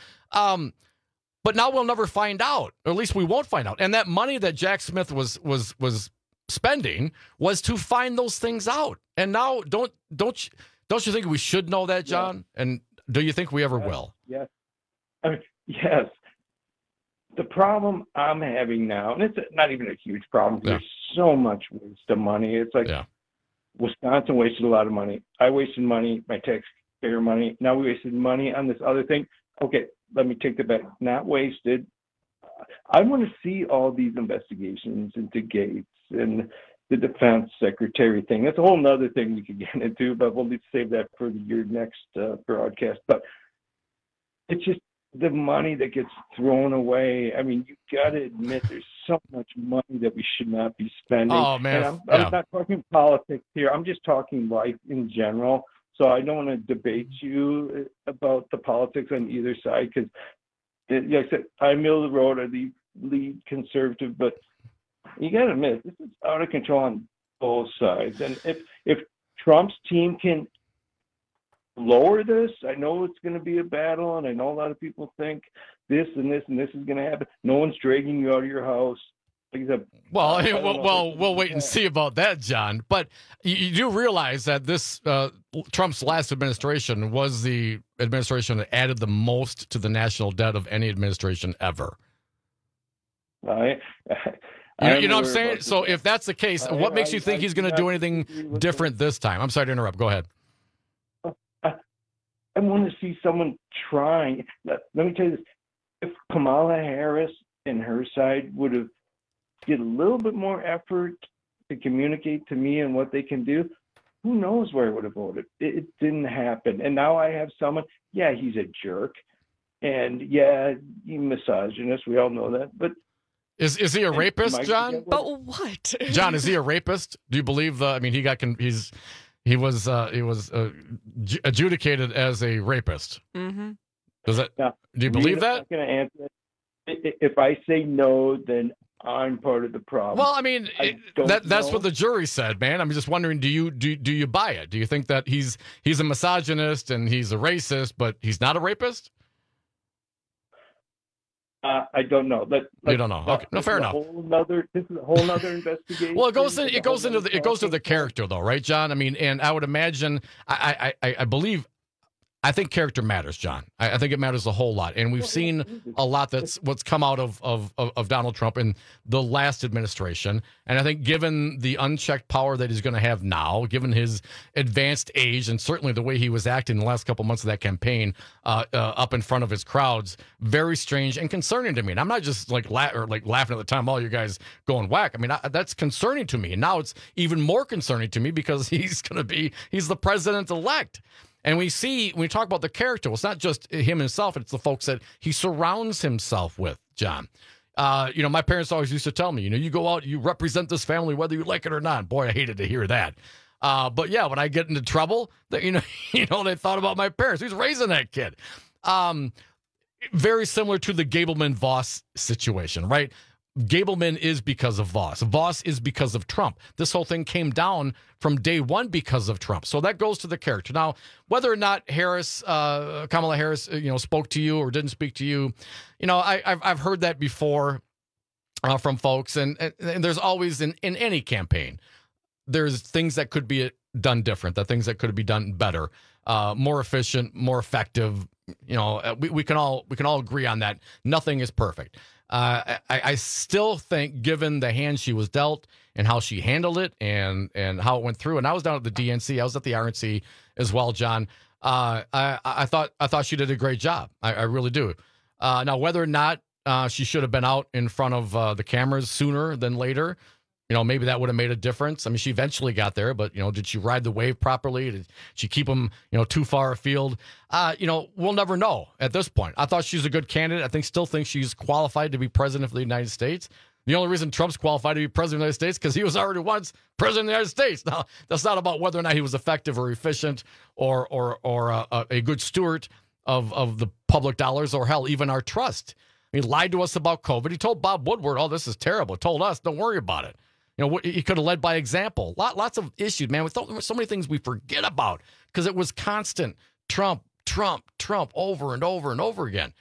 But now we'll never find out, or at least we won't find out. And that money that Jack Smith was spending was to find those things out. And now, don't you think we should know that, John? Yeah. And do you think we ever will? Yes. I mean, yes. The problem I'm having now, and it's not even a huge problem, because there's so much waste of money. It's like Wisconsin wasted a lot of money. I wasted money, my taxpayer money. Now we wasted money on this other thing. Okay, let me take that back. Not wasted. I want to see all these investigations into Gates and the defense secretary thing. That's a whole nother thing we could get into, but we'll need to save that for your next broadcast. But it's just the money that gets thrown away. I mean, you got to admit there's so much money that we should not be spending. Oh, man. And I'm not talking politics here. I'm just talking life in general. So I don't want to debate you about the politics on either side, because, like I said, I'm middle of the road. I lead conservative, but you got to admit this is out of control on both sides. And if Trump's team can lower this, I know it's going to be a battle, and I know a lot of people think this and this and this is going to happen. No one's dragging you out of your house. Well, we'll wait and see about that, John. But you do realize that this Trump's last administration was the administration that added the most to the national debt of any administration ever. You know what I'm saying? So if that's the case, what makes you think he's going to do anything different this time? I'm sorry to interrupt. Go ahead. I want to see someone trying. Let me tell you this. If Kamala Harris and her side would have did a little bit more effort to communicate to me and what they can do, who knows where I would have voted. It didn't happen. And now I have someone, he's a jerk. And he's misogynist. We all know that. But is he a rapist, John? But what? John, is he a rapist? Do you believe he was adjudicated as a rapist? Mm-hmm. Do you believe that? I'm not going to answer it. If I say no, then I'm part of the problem. Well, I mean, that's what the jury said, man. I'm just wondering, do you buy it? Do you think that he's a misogynist and he's a racist, but he's not a rapist? I don't know. You don't know. Okay, no, fair enough. This is a whole other investigation. Well, it goes to the character, though, right, John? I mean, and I would imagine, I believe, I think character matters, John. I think it matters a whole lot. And we've seen a lot that's what's come out of Donald Trump in the last administration. And I think given the unchecked power that he's going to have now, given his advanced age, and certainly the way he was acting in the last couple months of that campaign up in front of his crowds, very strange and concerning to me. And I'm not just laughing at the time, all you guys going whack. I mean, that's concerning to me. And now it's even more concerning to me because he's the president-elect. And we talk about the character, well, it's not just him himself, it's the folks that he surrounds himself with, John. My parents always used to tell me, you go out, you represent this family, whether you like it or not. Boy, I hated to hear that. But yeah, when I get into trouble, they thought about my parents. Who's raising that kid? Very similar to the Gableman-Voss situation, right? Gableman is because of Voss. Voss is because of Trump. This whole thing came down from day one because of Trump. So that goes to the character. Now, whether or not Kamala Harris, spoke to you or didn't speak to you, I've heard that before from folks. And there's always in any campaign, there's things that could be done different, the things that could be done better, more efficient, more effective. We can all agree on that. Nothing is perfect. I still think, given the hand she was dealt and how she handled it and how it went through, and I was down at the DNC, I was at the RNC as well, John. I thought she did a great job. I really do. Now, whether or not she should have been out in front of the cameras sooner than later, maybe that would have made a difference. I mean, she eventually got there, but, did she ride the wave properly? Did she keep them, too far afield? We'll never know at this point. I thought she's a good candidate. Still think she's qualified to be president of the United States. The only reason Trump's qualified to be president of the United States because he was already once president of the United States. Now, that's not about whether or not he was effective or efficient or a good steward of the public dollars or, hell, even our trust. He lied to us about COVID. He told Bob Woodward, oh, this is terrible. He told us, don't worry about it. He could have led by example. Lots of issues, man. With so many things we forget about because it was constant Trump over and over and over again.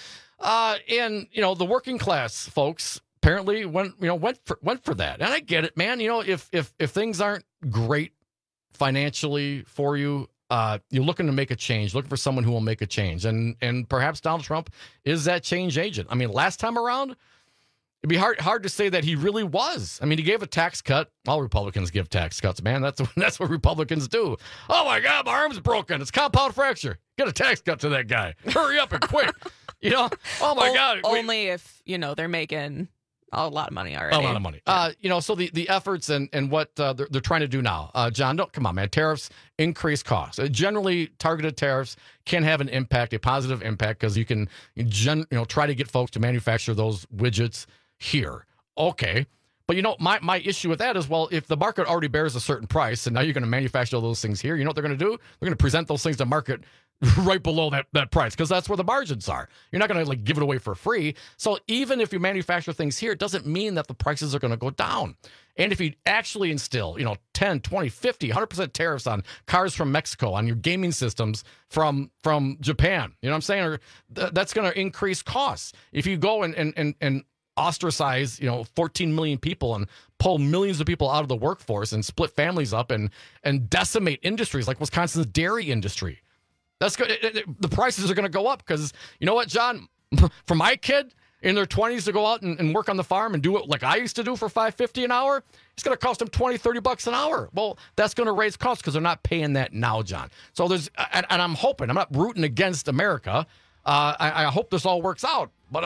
And the working class folks apparently went for that. And I get it, man. If things aren't great financially for you, you're looking to make a change, looking for someone who will make a change. And perhaps Donald Trump is that change agent. I mean, last time around, it'd be hard to say that he really was. I mean, he gave a tax cut. All Republicans give tax cuts, man. That's what Republicans do. Oh, my God, my arm's broken. It's compound fracture. Get a tax cut to that guy. Hurry up and quit. Oh, my God. Only if, they're making a lot of money already. A lot of money. Yeah. So the efforts and what they're trying to do now. John, come on, man. Tariffs increase costs. Generally, targeted tariffs can have an impact, a positive impact, because you can try to get folks to manufacture those widgets here. Okay. But my issue with that is, well, if the market already bears a certain price and now you're going to manufacture all those things here, you know what they're going to do? They're going to present those things to market right below that price because that's where the margins are. You're not going to give it away for free. So even if you manufacture things here, it doesn't mean that the prices are going to go down. And if you actually instill, 10, 20, 50, 100% tariffs on cars from Mexico, on your gaming systems from Japan, you know what I'm saying? That's going to increase costs. If you go and ostracize 14 million people and pull millions of people out of the workforce and split families up and decimate industries like Wisconsin's dairy industry, that's good. The prices are going to go up because you know what, John? For my kid in their 20s to go out and work on the farm and do it like I used to do for $5.50 an hour, it's going to cost them $20-$30 an hour. Well, that's going to raise costs because they're not paying that now, John. So and I'm hoping, I'm not rooting against America. I hope this all works out, but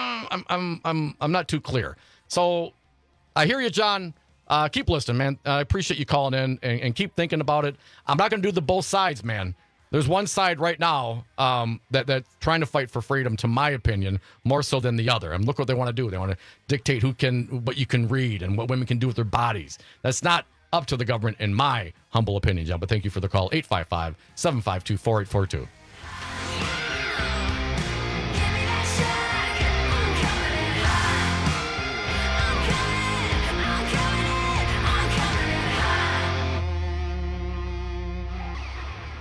I'm not too clear. So I hear you, John. Keep listening, man. I appreciate you calling in and keep thinking about it. I'm not going to do the both sides, man. There's one side right now that's trying to fight for freedom, to my opinion, more so than the other. And look what they want to do. They want to dictate what you can read and what women can do with their bodies. That's not up to the government, in my humble opinion, John. But thank you for the call. 855-752-4842.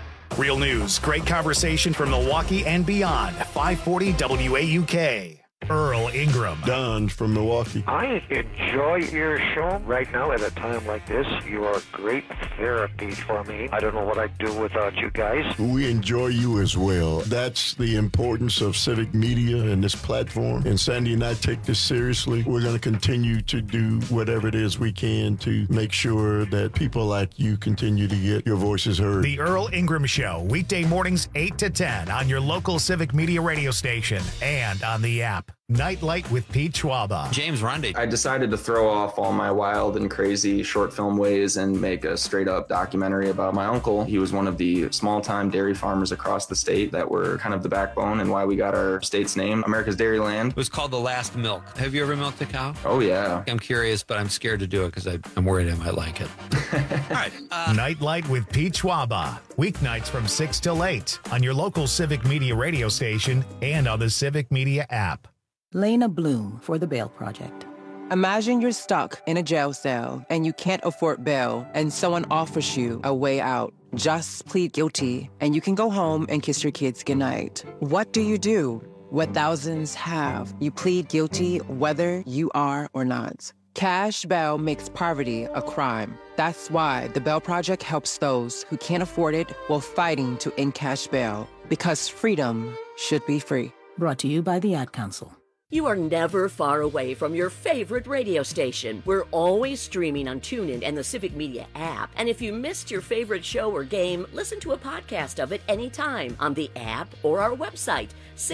Real news, great conversation from Milwaukee and beyond. 540 WAUK. Earl Ingram. Don from Milwaukee. I enjoy your show right now at a time like this. You are great therapy for me. I don't know what I'd do without you guys. We enjoy you as well. That's the importance of civic media and this platform. And Sandy and I take this seriously. We're going to continue to do whatever it is we can to make sure that people like you continue to get your voices heard. The Earl Ingram Show, weekday mornings 8 to 10 on your local civic media radio station and on the app. Nightlight with Pete Schwaba. James Rundy. I decided to throw off all my wild and crazy short film ways and make a straight up documentary about my uncle. He was one of the small time dairy farmers across the state that were kind of the backbone and why we got our state's name, America's Dairyland. It was called The Last Milk. Have you ever milked a cow? Oh, yeah. I'm curious, but I'm scared to do it because I'm worried I might like it. All right. Nightlight with Pete Schwaba. Weeknights from 6 till 8 on your local civic media radio station and on the Civic Media app. Lena Bloom for the Bail Project. Imagine you're stuck in a jail cell and you can't afford bail and someone offers you a way out. Just plead guilty and you can go home and kiss your kids goodnight. What do? What thousands have. You plead guilty whether you are or not. Cash bail makes poverty a crime. That's why the Bail Project helps those who can't afford it while fighting to end cash bail. Because freedom should be free. Brought to you by the Ad Council. You are never far away from your favorite radio station. We're always streaming on TuneIn and the Civic Media app. And if you missed your favorite show or game, listen to a podcast of it anytime on the app or our website,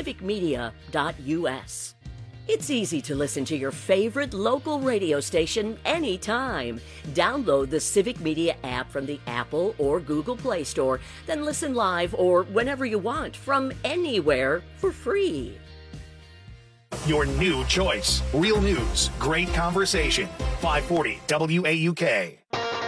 civicmedia.us. It's easy to listen to your favorite local radio station anytime. Download the Civic Media app from the Apple or Google Play Store, then listen live or whenever you want from anywhere for free. Your new choice. Real news. Great conversation. 540 WAUK.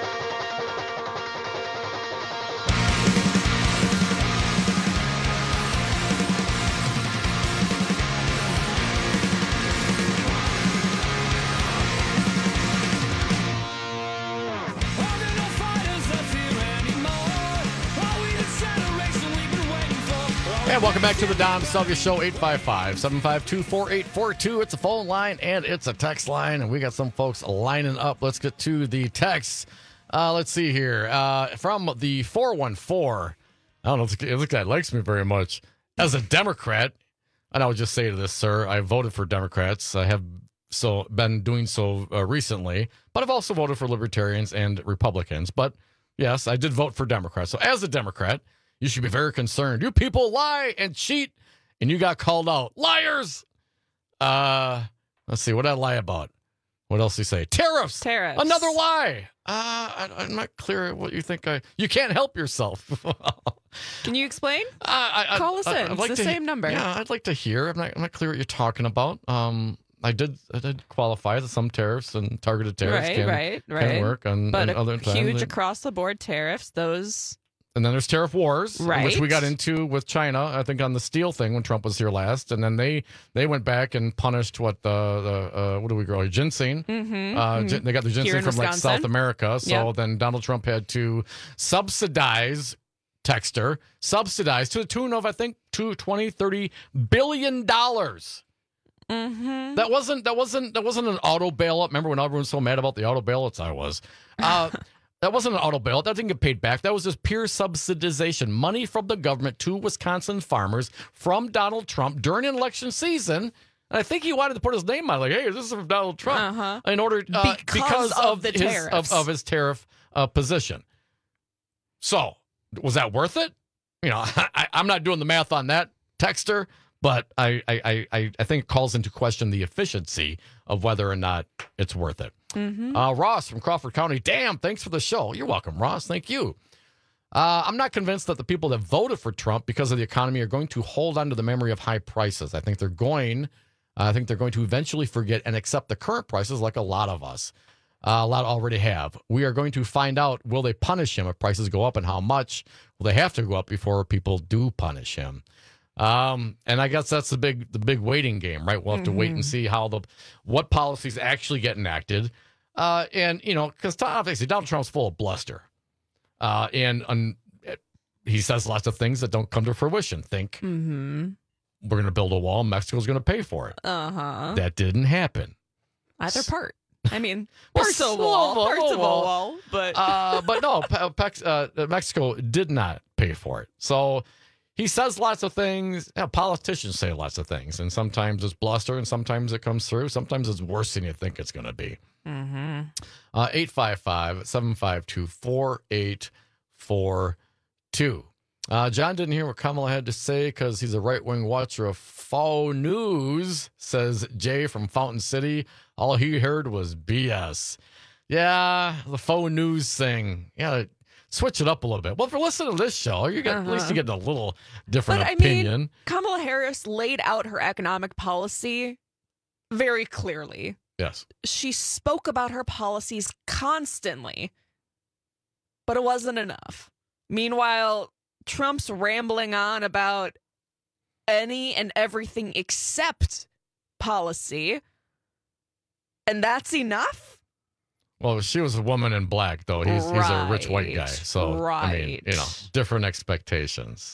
And welcome back to the Dom Salvia Show, 855-752-4842. It's a phone line and it's a text line, and we got some folks lining up. Let's get to the texts. Let's see here. From the 414, I don't know if this guy likes me very much. As a Democrat, and I would just say to this, sir, I voted for Democrats. I have been doing so recently, but I've also voted for Libertarians and Republicans. But yes, I did vote for Democrats. So as a Democrat, you should be very concerned. You people lie and cheat, and you got called out. Liars! Let's see, what did I lie about? What else did he say? Tariffs! Another lie! I'm not clear what you think. You can't help yourself. Can you explain? Call us in. It's the same number. Yeah, I'd like to hear. I'm not clear what you're talking about. I did qualify that some tariffs and targeted tariffs can work on other times. Huge across-the-board tariffs, those... And then there's tariff wars, which we got into with China, I think, on the steel thing when Trump was here last. And then they went back and punished what do we grow? Ginseng. Mm-hmm. They got the ginseng from like South America. So then Donald Trump had to subsidize to the tune of, I think, $20-30 billion. Mm-hmm. That wasn't an auto bailout. Remember when everyone was so mad about the auto bailouts? I was. That wasn't an auto bailout. That didn't get paid back. That was just pure subsidization. Money from the government to Wisconsin farmers from Donald Trump during an election season. And I think he wanted to put his name on it, like, hey, this is from Donald Trump. In order because of the tariffs. Of his tariff position. So, was that worth it? You know, I'm not doing the math on that, texter, but I think it calls into question the efficiency of whether or not it's worth it. Mm-hmm. Ross from Crawford County. Damn, thanks for the show. You're welcome, Ross. Thank you. I'm not convinced that the people that voted for Trump because of the economy are going to hold on to the memory of high prices. I think they're going to eventually forget and accept the current prices like a lot of us. A lot already have. We are going to find out, will they punish him if prices go up, and how much will they have to go up before people do punish him? And I guess that's the big waiting game, right? We'll have to wait and see what policies actually get enacted. And, you know, because obviously Donald Trump's full of bluster. And he says lots of things that don't come to fruition. Think we're going to build a wall. Mexico's going to pay for it. Uh-huh. That didn't happen. Either part. I mean, Well, parts of a wall, wall. Parts of a wall. wall. But But no, Mexico did not pay for it. So he says lots of things. Politicians say lots of things. And sometimes it's bluster and sometimes it comes through. Sometimes it's worse than you think it's going to be. 855-752-4842. John didn't hear what Kamala had to say because he's a right-wing watcher of faux news, says Jay from Fountain City. All he heard was BS. Yeah, the faux news thing. Yeah, switch it up a little bit. Well, if you're listening to this show, you get at least you're getting a little different opinion. I mean, Kamala Harris laid out her economic policy very clearly. Yes. She spoke about her policies constantly, but it wasn't enough. Meanwhile, Trump's rambling on about any and everything except policy, and that's enough? Well, she was a woman in black, though. He's a rich white guy. So, I mean, different expectations.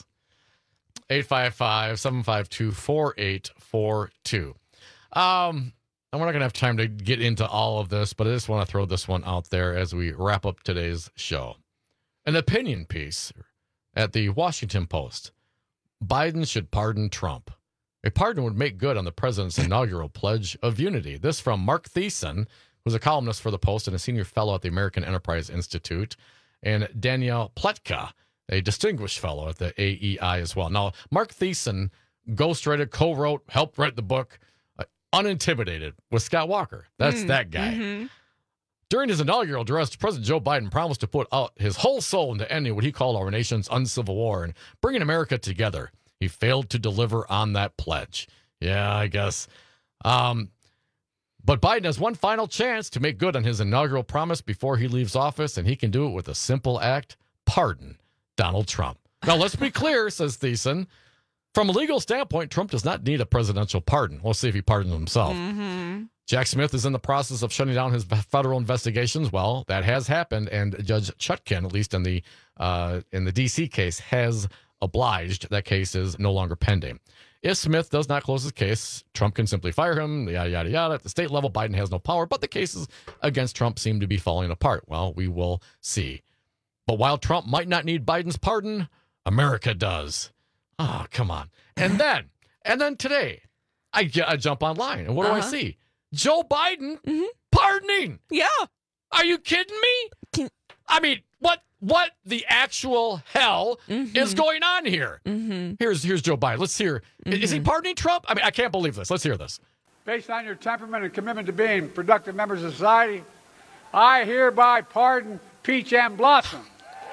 855-752-4842. And we're not going to have time to get into all of this, but I just want to throw this one out there as we wrap up today's show. An opinion piece at the Washington Post. Biden should pardon Trump. A pardon would make good on the president's inaugural Pledge of Unity. This from Mark Thiessen, who's a columnist for the Post and a senior fellow at the American Enterprise Institute, and Danielle Pletka, a distinguished fellow at the AEI as well. Now, Mark Thiessen ghostwrote, co-wrote, helped write the book Unintimidated with Scott Walker. That's that guy. Mm-hmm. During his inaugural address, President Joe Biden promised to put out his whole soul into ending what he called our nation's uncivil war and bringing America together. He failed to deliver on that pledge. Yeah, I guess. But Biden has one final chance to make good on his inaugural promise before he leaves office, and he can do it with a simple act: pardon Donald Trump. Now, let's be clear, says Thiessen. From a legal standpoint, Trump does not need a presidential pardon. We'll see if he pardons himself. Mm-hmm. Jack Smith is in the process of shutting down his federal investigations. Well, that has happened, and Judge Chutkan, at least in the D.C. case, has obliged. That case is no longer pending. If Smith does not close his case, Trump can simply fire him, yada, yada, yada. At the state level, Biden has no power, but the cases against Trump seem to be falling apart. Well, we will see. But while Trump might not need Biden's pardon, America does. Oh, come on. And then today, I jump online, and what do I see? Joe Biden pardoning. Yeah. Are you kidding me? I mean, what the actual hell is going on here? Mm-hmm. Here's Joe Biden. Let's hear. Is he pardoning Trump? I mean, I can't believe this. Let's hear this. Based on your temperament and commitment to being productive members of society, I hereby pardon Peach and Blossom.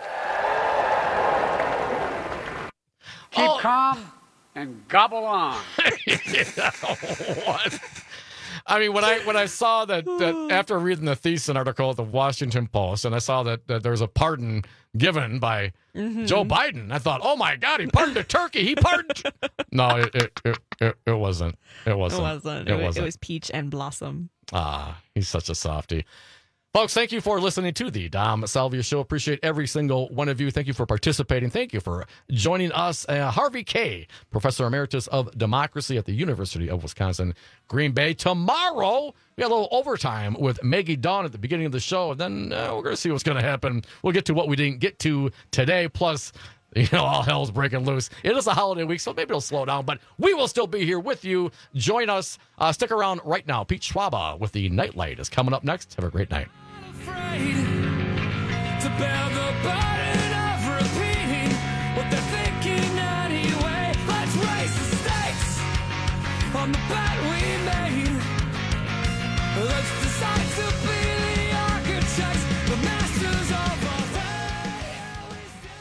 Keep calm and gobble on. What? I mean, when I saw that after reading the Thiessen article at the Washington Post, and I saw that there was a pardon given by Joe Biden, I thought, oh my God, he pardoned a turkey. He pardoned. No, it wasn't. It wasn't. It was Peach and Blossom. He's such a softie. Folks, thank you for listening to the Dom Salvia Show. Appreciate every single one of you. Thank you for participating. Thank you for joining us. Harvey Kaye, Professor Emeritus of Democracy at the University of Wisconsin, Green Bay. Tomorrow, we got a little overtime with Maggie Dawn at the beginning of the show. And then we're going to see what's going to happen. We'll get to what we didn't get to today. Plus, all hell's breaking loose. It is a holiday week, so maybe it'll slow down. But we will still be here with you. Join us. Stick around right now. Pete Schwaba with the Nightlight is coming up next. Have a great night. Afraid to bear the burden of repeating what they're thinking anyway. Let's raise the stakes on the bet we made. Let's decide to be the architects, the masters of our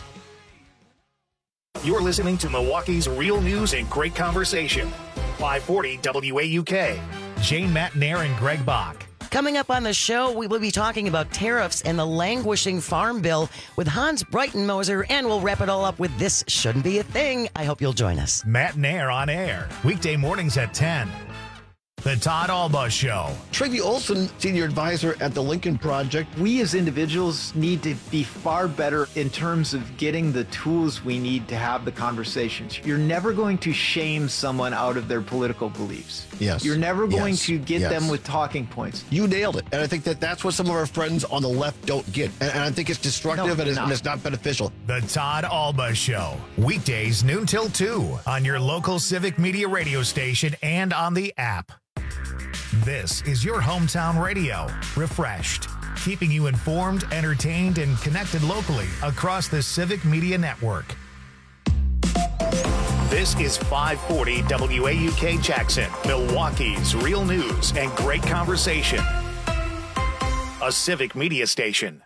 fate. You're listening to Milwaukee's Real News and Great Conversation. 540 WAUK. Jane Matt Nair and Greg Bach. Coming up on the show, we will be talking about tariffs and the languishing farm bill with Hans Breitenmoser, and we'll wrap it all up with This Shouldn't Be a Thing. I hope you'll join us. Matt Nair on air, weekday mornings at 10. The Todd Alba Show. Tracy Olson, senior advisor at the Lincoln Project. We as individuals need to be far better in terms of getting the tools we need to have the conversations. You're never going to shame someone out of their political beliefs. Yes. You're never going Yes. to get Yes. them with talking points. You nailed it. And I think that that's what some of our friends on the left don't get. And I think it's destructive and it's not beneficial. The Todd Alba Show. Weekdays noon till 2 on your local Civic Media radio station and on the app. This is your hometown radio. Refreshed. Keeping you informed, entertained, and connected locally across the Civic Media Network. This is 540 WAUK Jackson, Milwaukee's real news and great conversation. A Civic Media station.